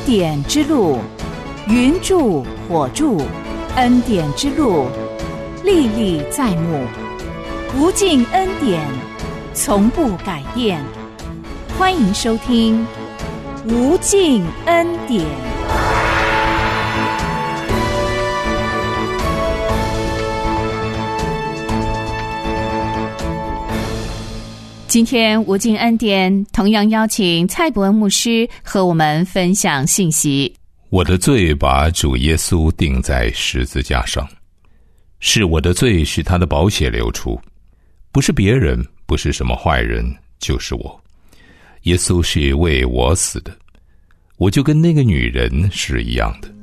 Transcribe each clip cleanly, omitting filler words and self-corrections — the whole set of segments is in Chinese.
典之路，云柱火柱，恩典之路，历历在目，无尽恩典，从不改变。欢迎收听无尽恩典。今天无尽恩典同样邀请蔡伯恩牧师和我们分享信息。 我的罪把主耶稣钉在十字架上，是我的罪使他的宝血流出，不是别人，不是什么坏人，就是我。耶稣是为我死的，我就跟那个女人是一样的。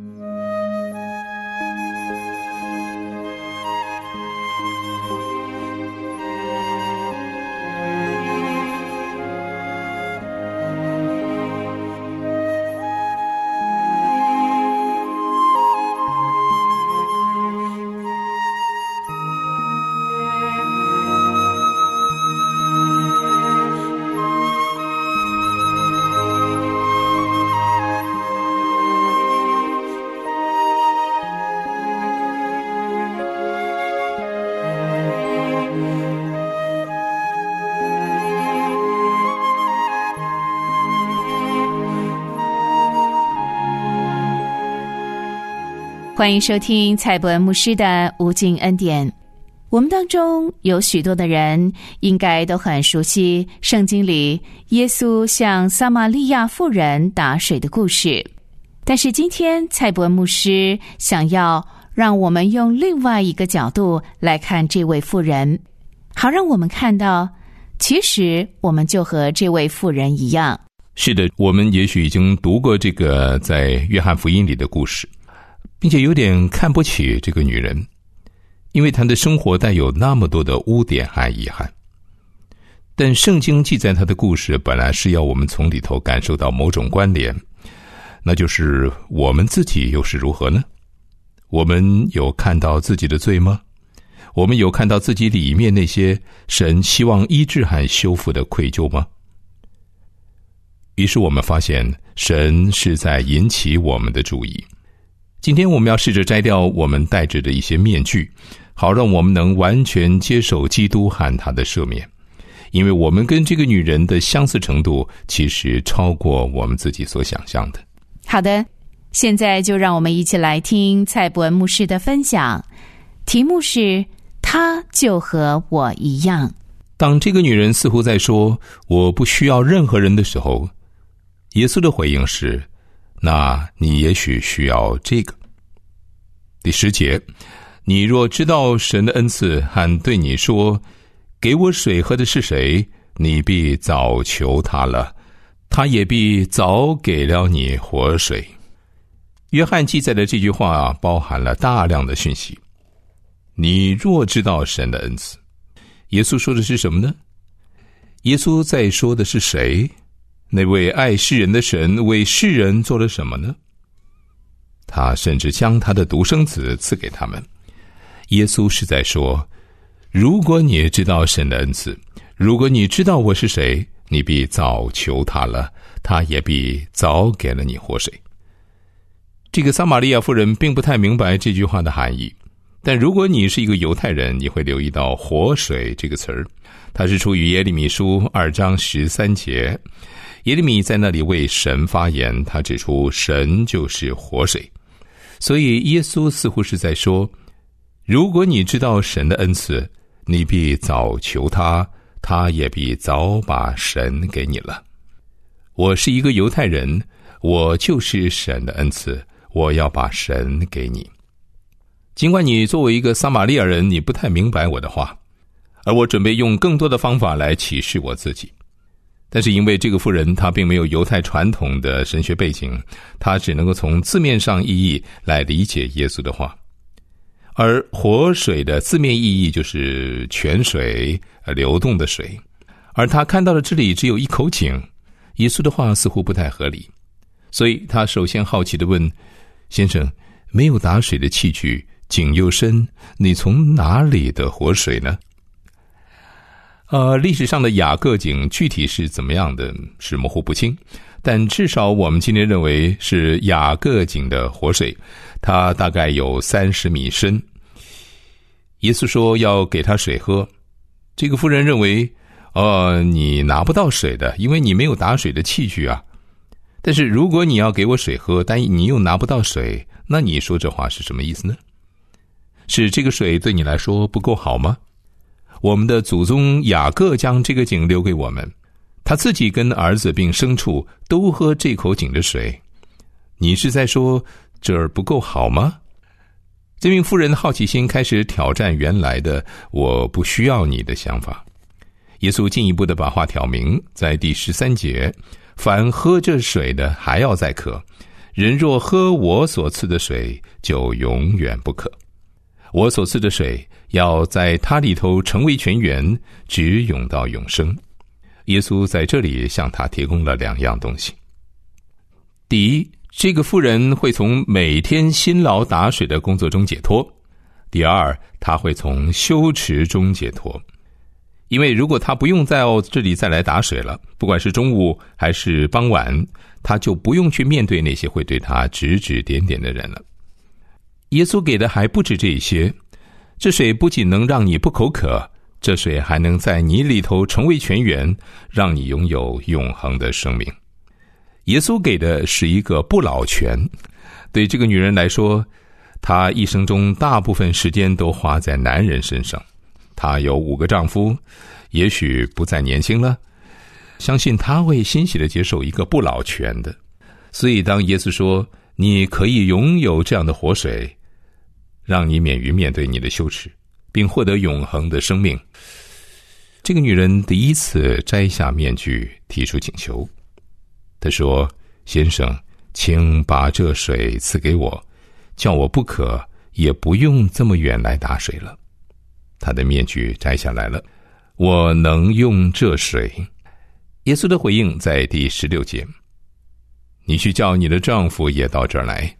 欢迎收听蔡伯恩牧师的无尽恩典。我们当中有许多的人应该都很熟悉圣经里耶稣向撒玛利亚妇人打水的故事，但是今天蔡伯恩牧师想要让我们用另外一个角度来看这位妇人，好让我们看到其实我们就和这位妇人一样。 是的，我们也许已经读过这个在约翰福音里的故事，并且有点看不起这个女人，因为她的生活带有那么多的污点和遗憾。但圣经记载她的故事本来是要我们从里头感受到某种关联，那就是我们自己又是如何呢？我们有看到自己的罪吗？我们有看到自己里面那些神希望医治和修复的愧疚吗？于是我们发现神是在引起我们的注意。今天我们要试着摘掉我们戴着的一些面具，好让我们能完全接受基督和他的赦免，因为我们跟这个女人的相似程度其实超过我们自己所想象的。 好的，现在就让我们一起来听蔡伯恩牧师的分享，题目是他就和我一样。 当这个女人似乎在说我不需要任何人的时候，耶稣的回应是，那你也许需要这个。第10节，你若知道神的恩赐和对你说，给我水喝的是谁，你必早求他了，他也必早给了你活水。约翰记载的这句话包含了大量的讯息。你若知道神的恩赐，耶稣说的是什么呢？耶稣在说的是谁？那位爱世人的神为世人做了什么呢？他甚至将他的独生子赐给他们。耶稣是在说，如果你知道神的恩赐，如果你知道我是谁，你必早求他了，他也必早给了你活水。这个撒玛利亚妇人并不太明白这句话的含义，但如果你是一个犹太人，你会留意到活水这个词儿，它是出于耶利米书2章13节。耶利米在那里为神发言，他指出神就是活水。所以耶稣似乎是在说，如果你知道神的恩赐，你必早求他，他也必早把神给你了。我是一个犹太人，我就是神的恩赐，我要把神给你。尽管你作为一个撒玛利亚人，你不太明白我的话，而我准备用更多的方法来启示我自己。但是因为这个妇人她并没有犹太传统的神学背景，她只能够从字面上意义来理解耶稣的话。而活水的字面意义就是泉水，流动的水。而她看到的这里只有一口井，耶稣的话似乎不太合理。所以她首先好奇地问，先生，没有打水的器具，井又深，你从哪里的活水呢？ 历史上的雅各井具体是怎么样的，是模糊不清，但至少我们今天认为是雅各井的活水，它大概有30米深。耶稣说要给他水喝，这个妇人认为你拿不到水的，因为你没有打水的器具啊。但是如果你要给我水喝，但你又拿不到水，那你说这话是什么意思呢？是这个水对你来说不够好吗？我们的祖宗雅各将这个井留给我们，他自己跟儿子并牲畜都喝这口井的水，你是在说这儿不够好吗？这名妇人的好奇心开始挑战原来的我不需要你的想法。耶稣进一步的把话挑明，在第13节，凡喝这水的还要再渴，人若喝我所赐的水，就永远不渴。我所赐的水要在他里头成为泉源，直涌到永生。耶稣在这里向他提供了2样东西。第一，这个妇人会从每天辛劳打水的工作中解脱。第二，她会从羞耻中解脱。因为如果她不用在这里再来打水了，不管是中午还是傍晚，她就不用去面对那些会对她指指点点的人了。耶稣给的还不止这些，这水不仅能让你不口渴，这水还能在你里头成为泉源，让你拥有永恒的生命。耶稣给的是一个不老泉，对这个女人来说，她一生中大部分时间都花在男人身上。她有5个丈夫，也许不再年轻了，相信她会欣喜地接受一个不老泉的。所以当耶稣说你可以拥有这样的活水，让你免于面对你的羞耻，并获得永恒的生命，这个女人第一次摘下面具，提出请求。她说，先生，请把这水赐给我，叫我不渴，也不用这么远来打水了。她的面具摘下来了，我能用这水。耶稣的回应在第16节，你去叫你的丈夫也到这儿来。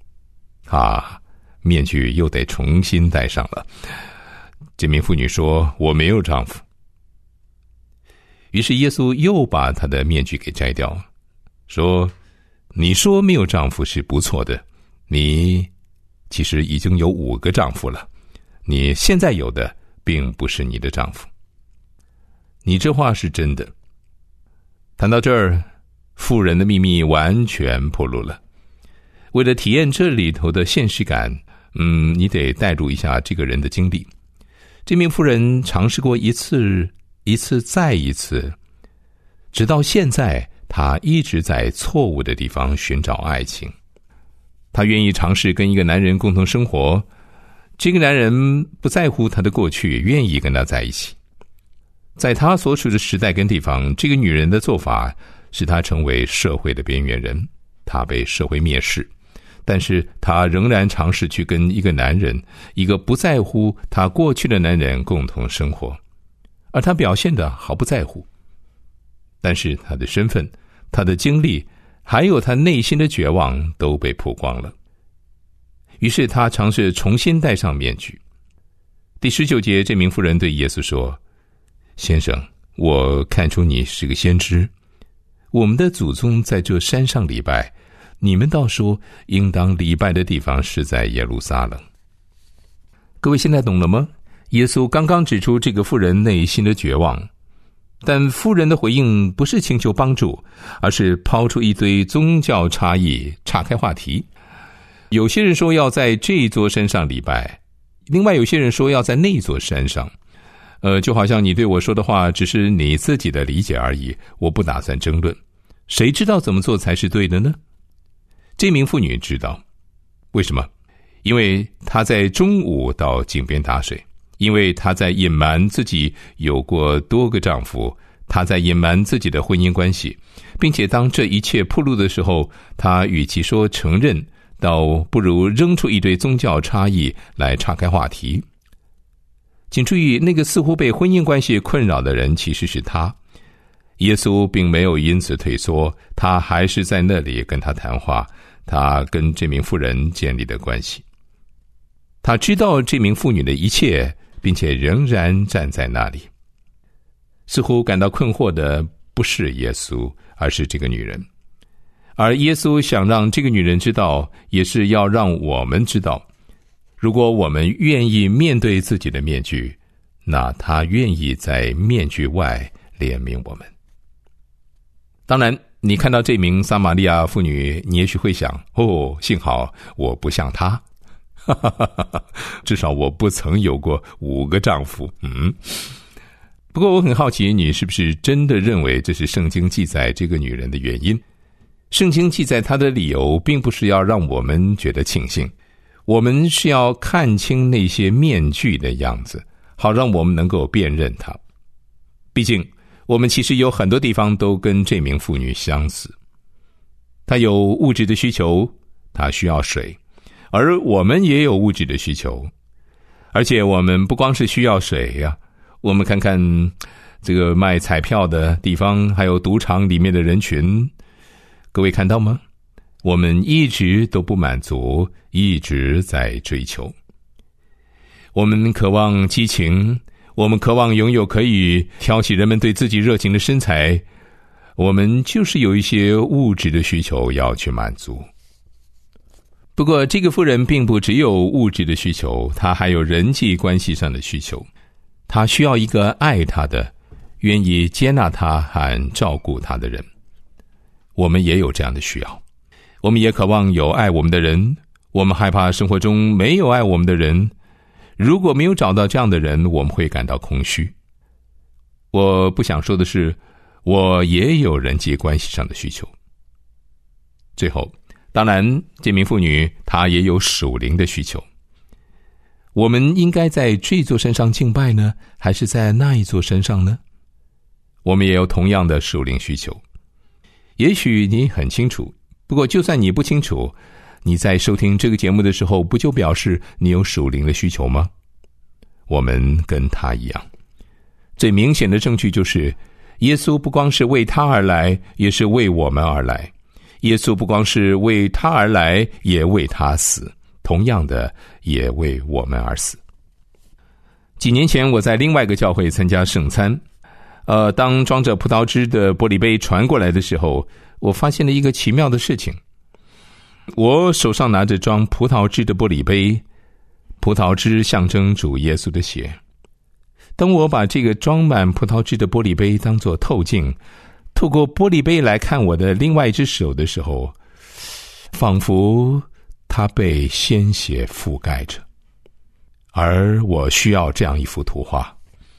面具又得重新戴上了。这名妇女说，我没有丈夫。于是耶稣又把她的面具给摘掉，说，你说没有丈夫是不错的，你其实已经有5个丈夫了，你现在有的并不是你的丈夫。你这话是真的。谈到这儿，妇人的秘密完全暴露了。为了体验这里头的现实感，你得带入一下这个人的经历。这名妇人尝试过一次再一次，直到现在，她一直在错误的地方寻找爱情。她愿意尝试跟一个男人共同生活，这个男人不在乎她的过去，愿意跟她在一起。在她所处的时代跟地方，这个女人的做法使她成为社会的边缘人，她被社会蔑视，但是她仍然尝试去跟一个男人，一个不在乎她过去的男人共同生活，而她表现得毫不在乎。但是她的身份、她的经历，还有她内心的绝望都被曝光了。于是她尝试重新戴上面具。第19节，这名妇人对耶稣说，先生，我看出你是个先知，我们的祖宗在这山上礼拜，你们倒说应当礼拜的地方是在耶路撒冷。各位现在懂了吗？耶稣刚刚指出这个妇人内心的绝望，但妇人的回应不是请求帮助，而是抛出一堆宗教差异，岔开话题。有些人说要在这座山上礼拜，另外有些人说要在那座山上。就好像你对我说的话只是你自己的理解而已，我不打算争论。谁知道怎么做才是对的呢？这名妇女知道。为什么？因为她在中午到井边打水，因为她在隐瞒自己有过多个丈夫，她在隐瞒自己的婚姻关系，并且当这一切暴露的时候，她与其说承认，倒不如扔出一堆宗教差异来岔开话题。请注意，那个似乎被婚姻关系困扰的人其实是他。耶稣并没有因此退缩，他还是在那里跟他谈话，他跟这名妇人建立的关系。他知道这名妇女的一切，并且仍然站在那里。 似乎感到困惑的不是耶稣，而是这个女人。而耶稣想让这个女人知道，也是要让我们知道，如果我们愿意面对自己的面具，那他愿意在面具外怜悯我们。当然，你看到这名撒玛利亚妇女，你也许会想，幸好我不像她，至少我不曾有过5个丈夫。不过我很好奇，你是不是真的认为这是圣经记载这个女人的原因？圣经记载她的理由并不是要让我们觉得庆幸，我们是要看清那些面具的样子，好让我们能够辨认她。毕竟我们其实有很多地方都跟这名妇女相似。她有物质的需求，她需要水，而我们也有物质的需求。而且我们不光是需要水呀，我们看看这个卖彩票的地方，还有赌场里面的人群，各位看到吗？我们一直都不满足，一直在追求。我们渴望激情，我们渴望拥有可以挑起人们对自己热情的身材，我们就是有一些物质的需求要去满足。不过这个妇人并不只有物质的需求，她还有人际关系上的需求。她需要一个爱她的，愿意接纳她和照顾她的人。我们也有这样的需要，我们也渴望有爱我们的人，我们害怕生活中没有爱我们的人。如果没有找到这样的人，我们会感到空虚。我不想说的是，我也有人际关系上的需求。最后，当然这名妇女她也有属灵的需求。我们应该在这座山上敬拜呢，还是在那一座山上呢？我们也有同样的属灵需求。也许你很清楚，不过就算你不清楚，你在收听这个节目的时候，不就表示你有属灵的需求吗？我们跟他一样。最明显的证据就是，耶稣不光是为他而来，也是为我们而来。耶稣不光是为他而来，也为他死，同样的也为我们而死。几年前我在另外一个教会参加圣餐，当装着葡萄汁的玻璃杯传过来的时候，我发现了一个奇妙的事情。我手上拿着装葡萄汁的玻璃杯，葡萄汁象征主耶稣的血。当我把这个装满葡萄汁的玻璃杯当作透镜，透过玻璃杯来看我的另外一只手的时候，仿佛它被鲜血覆盖着。而我需要这样一幅图画。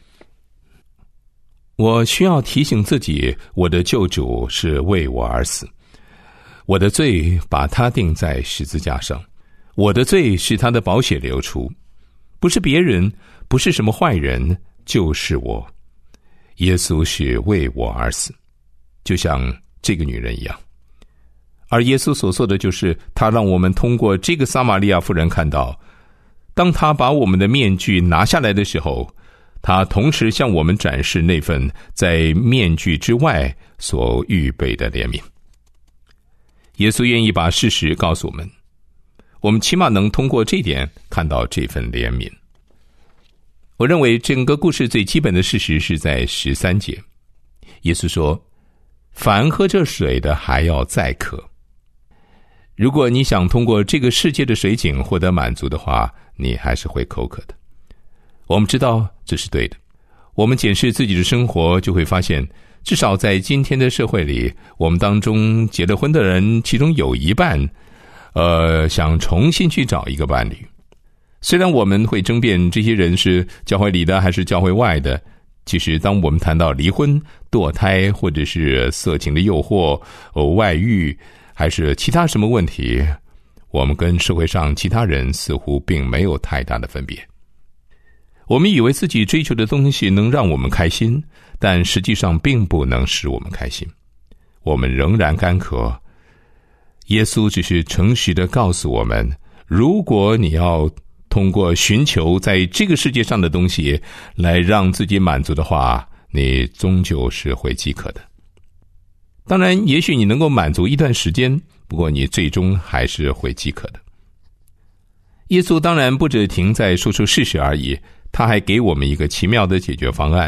我需要提醒自己，我的救主是为我而死，我的罪把他钉在十字架上，我的罪是他的宝血流出，不是别人，不是什么坏人，就是我。耶稣是为我而死，就像这个女人一样。而耶稣所做的就是，他让我们通过这个撒玛利亚妇人看到，当他把我们的面具拿下来的时候，他同时向我们展示那份在面具之外所预备的怜悯。耶稣愿意把事实告诉我们，我们起码能通过这点看到这份怜悯。我认为整个故事最基本的事实是在13节，耶稣说，凡喝这水的还要再渴。如果你想通过这个世界的水井获得满足的话，你还是会口渴的。我们知道这是对的。我们检视自己的生活，就会发现，至少在今天的社会里，我们当中结了婚的人，其中有一半，想重新去找一个伴侣。虽然我们会争辩这些人是教会里的还是教会外的，其实当我们谈到离婚、堕胎，或者是色情的诱惑、外遇，还是其他什么问题，我们跟社会上其他人似乎并没有太大的分别。我们以为自己追求的东西能让我们开心，但实际上并不能使我们开心。我们仍然干渴。耶稣只是诚实地告诉我们，如果你要通过寻求在这个世界上的东西来让自己满足的话，你终究是会饥渴的。当然，也许你能够满足一段时间，不过你最终还是会饥渴的。耶稣当然不只停在说出事实而已，他还给我们一个奇妙的解决方案，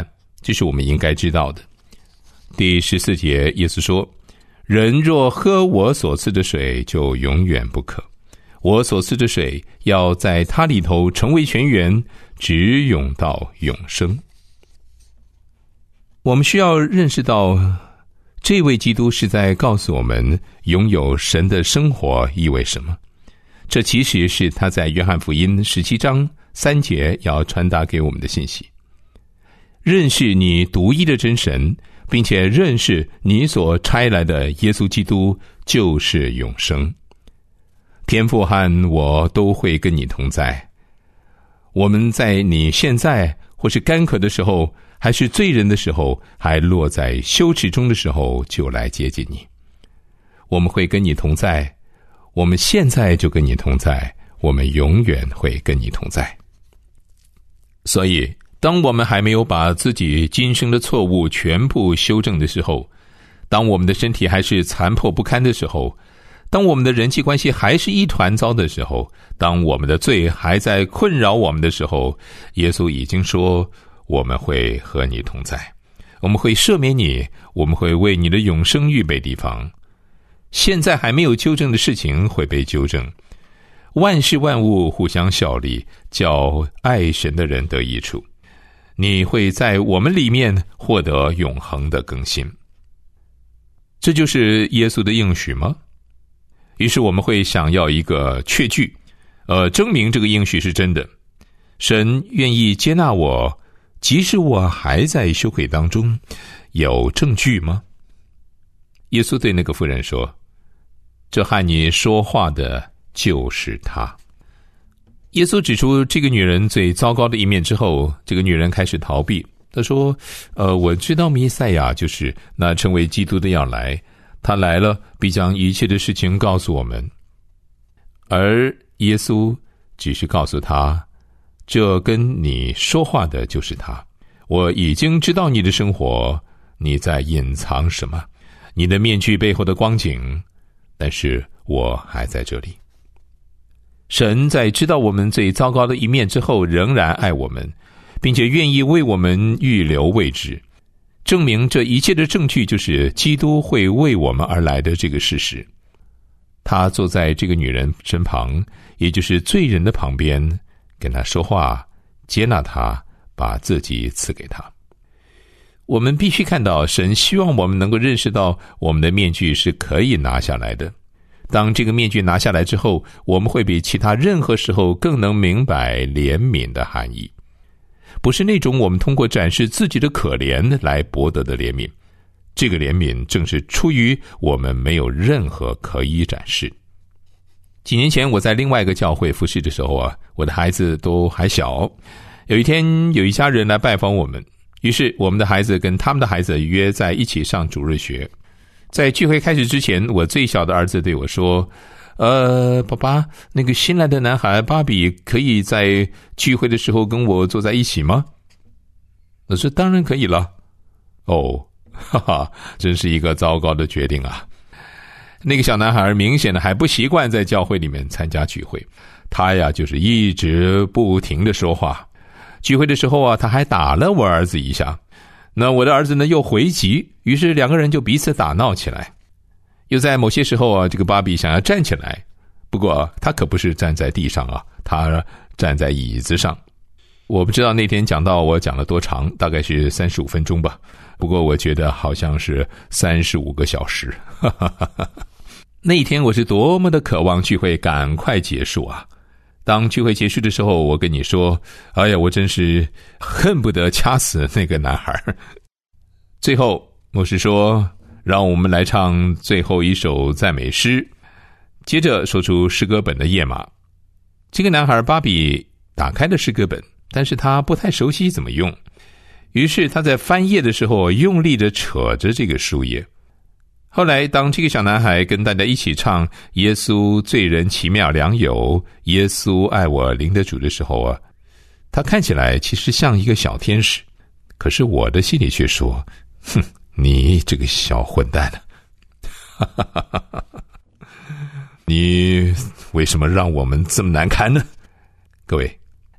这是我们应该知道的。第14节，耶稣说：人若喝我所赐的水，就永远不渴。我所赐的水要在他里头成为泉源，直涌到永生。我们需要认识到，这位基督是在告诉我们拥有神的生活意味什么。这其实是他在约翰福音17章3节要传达给我们的信息。认识你独一的真神，并且认识你所差来的耶稣基督就是永生。天父和我都会跟你同在。我们在你现在或是干渴的时候，还是罪人的时候，还落在羞耻中的时候，就来接近你。我们会跟你同在，我们现在就跟你同在，我们永远会跟你同在。所以当我们还没有把自己今生的错误全部修正的时候，当我们的身体还是残破不堪的时候，当我们的人际关系还是一团糟的时候，当我们的罪还在困扰我们的时候，耶稣已经说，我们会和你同在，我们会赦免你，我们会为你的永生预备地方。现在还没有纠正的事情会被纠正，万事万物互相效力，叫爱神的人得益处。你会在我们里面获得永恒的更新。这就是耶稣的应许吗？于是我们会想要一个确据，证明这个应许是真的。神愿意接纳我，即使我还在羞愧当中，有证据吗？耶稣对那个妇人说，这和你说话的就是他。耶稣指出这个女人最糟糕的一面之后，这个女人开始逃避。她说，我知道弥赛亚就是那成为基督的要来，他来了必将一切的事情告诉我们。而耶稣只是告诉他，这跟你说话的就是他。我已经知道你的生活，你在隐藏什么，你的面具背后的光景，但是我还在这里。神在知道我们最糟糕的一面之后，仍然爱我们，并且愿意为我们预留位置，证明这一切的证据就是基督会为我们而来的这个事实。他坐在这个女人身旁，也就是罪人的旁边，跟她说话，接纳她，把自己赐给她。我们必须看到，神希望我们能够认识到，我们的面具是可以拿下来的。当这个面具拿下来之后，我们会比其他任何时候更能明白怜悯的含义，不是那种我们通过展示自己的可怜来博得的怜悯。这个怜悯正是出于我们没有任何可以展示。几年前我在另外一个教会服侍的时候啊，我的孩子都还小。有一天有一家人来拜访我们，于是我们的孩子跟他们的孩子约在一起上主日学。在聚会开始之前，我最小的儿子对我说，爸爸，那个新来的男孩芭比可以在聚会的时候跟我坐在一起吗？我说当然可以了。哈哈，真是一个糟糕的决定啊。那个小男孩明显的还不习惯在教会里面参加聚会，他呀就是一直不停的说话。聚会的时候啊，他还打了我儿子一下。那我的儿子呢又回击，于是两个人就彼此打闹起来。又在某些时候啊，这个芭比想要站起来，不过他可不是站在地上啊，他站在椅子上。我不知道那天讲道我讲了多长，大概是35分钟吧，不过我觉得好像是35个小时。那一天我是多么的渴望聚会赶快结束啊。当聚会结束的时候，我跟你说，哎呀，我真是恨不得掐死那个男孩。最后牧师说，让我们来唱最后一首赞美诗，接着说出诗歌本的页码。这个男孩芭比打开了诗歌本，但是他不太熟悉怎么用，于是他在翻页的时候用力地扯着这个书页。后来当这个小男孩跟大家一起唱耶稣罪人奇妙良友，耶稣爱我灵的主的时候啊，他看起来其实像一个小天使，可是我的心里却说，哼，你这个小混蛋啊，你为什么让我们这么难堪呢？各位，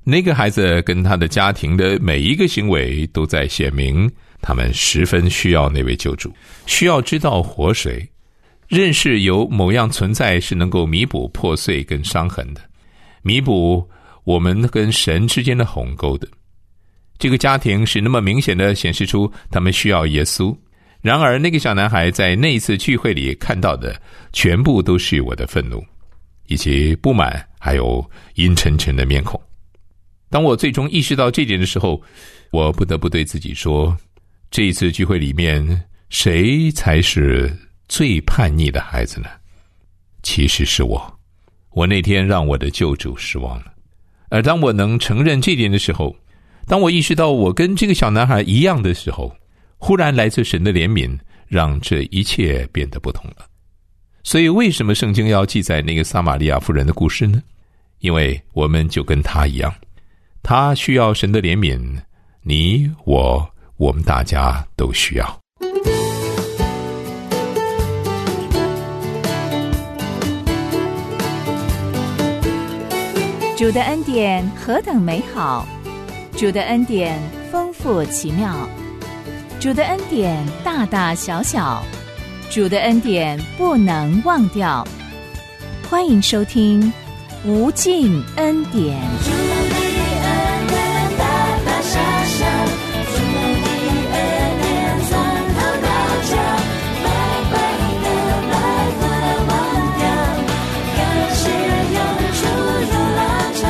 那个孩子跟他的家庭的每一个行为都在显明他们十分需要那位救主，需要知道活水，认识有某样存在是能够弥补破碎跟伤痕的，弥补我们跟神之间的鸿沟的。这个家庭是那么明显的显示出他们需要耶稣。然而那个小男孩在那一次聚会里看到的全部都是我的愤怒以及不满，还有阴沉沉的面孔。当我最终意识到这点的时候，我不得不对自己说，这一次聚会里面谁才是最叛逆的孩子呢？其实是我。我那天让我的救主失望了。而当我能承认这点的时候，当我意识到我跟这个小男孩一样的时候，忽然来自神的怜悯让这一切变得不同了。所以为什么圣经要记载那个撒玛利亚妇人的故事呢？因为我们就跟他一样，他需要神的怜悯，你我们大家都需要。 主的恩典何等美好，主的恩典丰富奇妙，主的恩典大大小小，主的恩典不能忘掉。欢迎收听无尽恩典。主的恩典大大小小，主的恩典从头到脚，白白的来不能忘掉，感谢永驻如浪潮。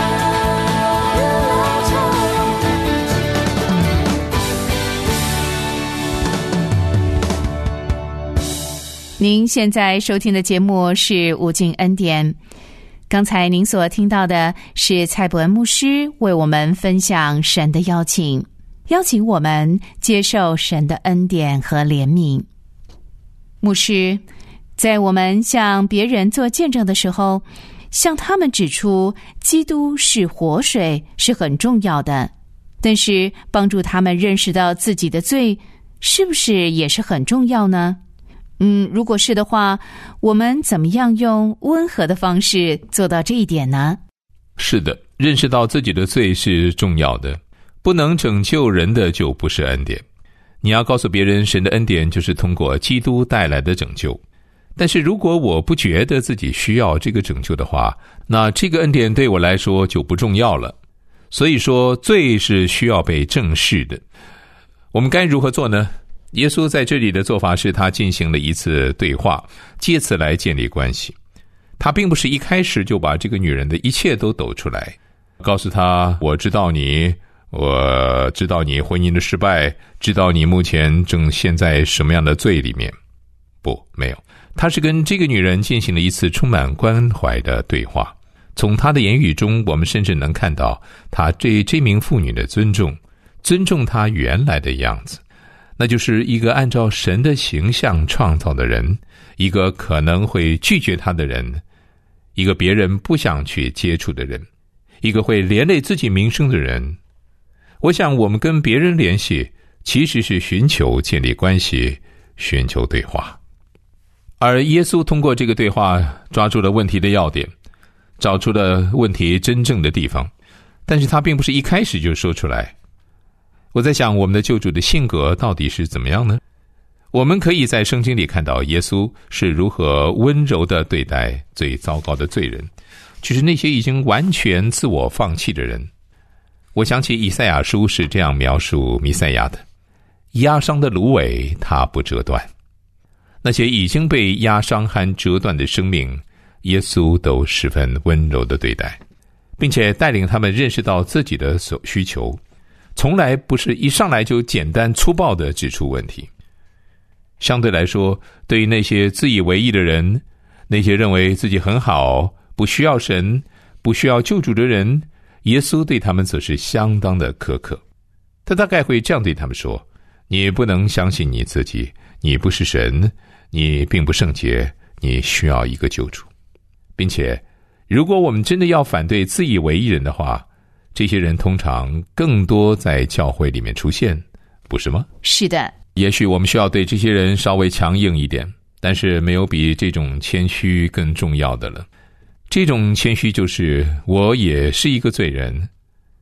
您现在收听的节目是无尽恩典。刚才您所听到的是蔡伯恩牧师为我们分享神的邀请我们接受神的恩典和怜悯。牧师在我们向别人做见证的时候，向他们指出基督是活水是很重要的，但是帮助他们认识到自己的罪是不是也是很重要呢？如果是的话，我们怎么样用温和的方式做到这一点呢？ 是的，认识到自己的罪是重要的，不能拯救人的就不是恩典。你要告诉别人，神的恩典就是通过基督带来的拯救。但是如果我不觉得自己需要这个拯救的话，那这个恩典对我来说就不重要了。所以说，罪是需要被正视的。我们该如何做呢？耶稣在这里的做法是他进行了一次对话，借此来建立关系。他并不是一开始就把这个女人的一切都抖出来，告诉她，我知道你婚姻的失败，知道你目前正陷在什么样的罪里面。不，没有，他是跟这个女人进行了一次充满关怀的对话。从她的言语中，我们甚至能看到他对这名妇女的尊重她原来的样子，那就是一个按照神的形象创造的人，一个可能会拒绝他的人，一个别人不想去接触的人，一个会连累自己名声的人。我想我们跟别人联系其实是寻求建立关系，寻求对话。而耶稣通过这个对话抓住了问题的要点，找出了问题真正的地方，但是他并不是一开始就说出来。我在想，我们的救主的性格到底是怎么样呢？我们可以在圣经里看到耶稣是如何温柔地对待最糟糕的罪人，就是那些已经完全自我放弃的人。我想起以赛亚书是这样描述弥赛亚的：压伤的芦苇它不折断。那些已经被压伤和折断的生命，耶稣都十分温柔地对待，并且带领他们认识到自己的需求，从来不是一上来就简单粗暴地指出问题。相对来说，对于那些自以为意的人，那些认为自己很好，不需要神，不需要救主的人，耶稣对他们则是相当的苛刻。他大概会这样对他们说：你不能相信你自己，你不是神，你并不圣洁，你需要一个救主。并且如果我们真的要反对自以为意人的话，这些人通常更多在教会里面出现，不是吗？是的。也许我们需要对这些人稍微强硬一点，但是没有比这种谦虚更重要的了。这种谦虚就是我也是一个罪人，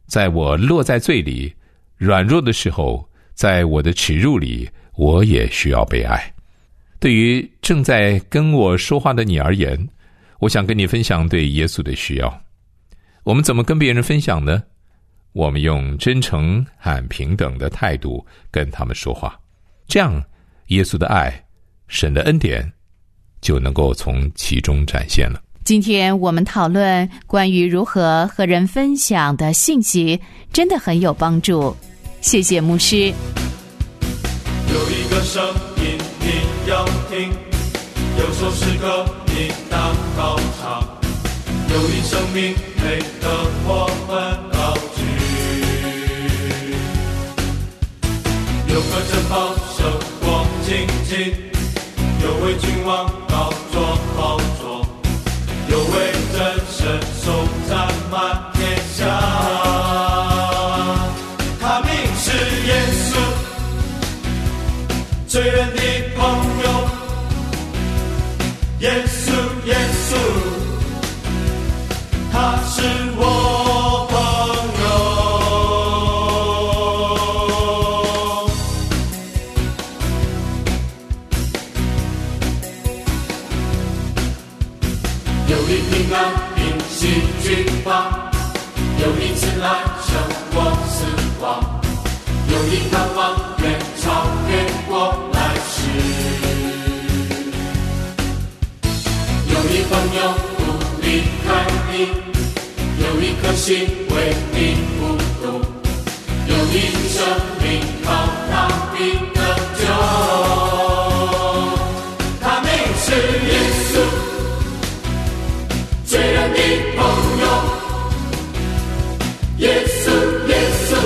在我落在罪里软弱的时候，在我的耻辱里，我也需要被爱。对于正在跟我说话的你而言，我想跟你分享对耶稣的需要。我们怎么跟别人分享呢？我们用真诚和平等的态度跟他们说话，这样耶稣的爱、神的恩典就能够从其中展现了。 今天我们讨论关于如何和人分享的信息，真的很有帮助。谢谢牧师。 有一个声音你要听，有首诗歌你当高唱，有一生命配得我们高举，有个珍宝圣光精进，有位君王高坐宝座，有位真神手占满天下，他名是耶稣，罪人的朋友，耶稣耶稣，他是我朋友。有一平安平息君王，有一次来胜过死亡，有一盼望远超越过来世，有一朋友不离开你，有一颗心为你孤独，有一生命靠他的拯救，他名是耶稣，罪人的朋友，耶稣耶稣，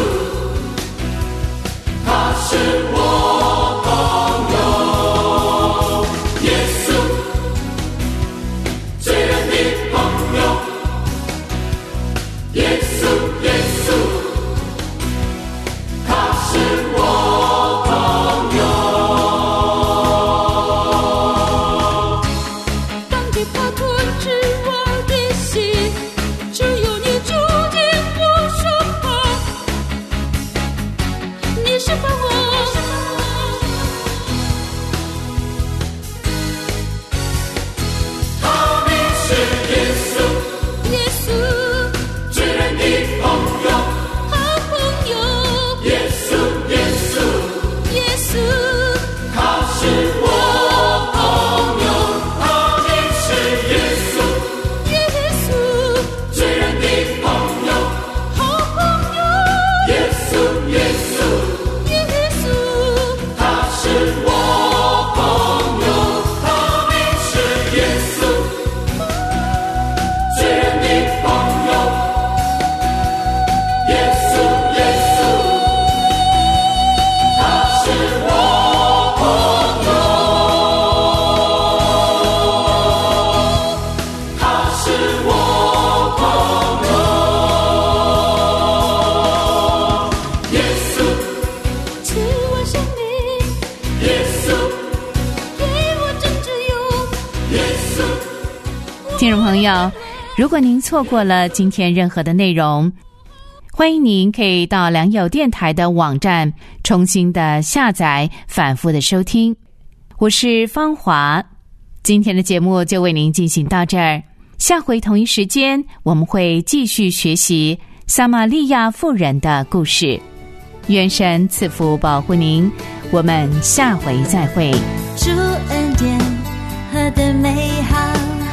他是我朋友，耶稣，罪人的朋友，耶稣耶稣，他是我朋友。 当惧怕吞噬我的心，只有你住进我身旁，你释放我， 他名是耶稣， 耶稣， 罪人的朋友， 好朋友， 耶稣耶稣， 耶稣， 他是我朋友，他名是耶稣， 耶稣， 罪人的朋友， 好朋友， 耶稣耶稣， 耶稣， 他是我朋友，他名是耶稣，罪人的朋友，耶稣耶稣，他是我朋友，他是我朋友，耶稣赐我生命， 耶稣给我真自由， 耶稣。 听众朋友，如果您错过了今天任何的内容，欢迎您可以到良友电台的网站重新的下载，反复的收听。我是芳华，今天的节目就为您进行到这儿，下回同一时间我们会继续学习撒玛利亚妇人的故事。愿神赐福保护您，我们下回再会。 主恩典何等美好，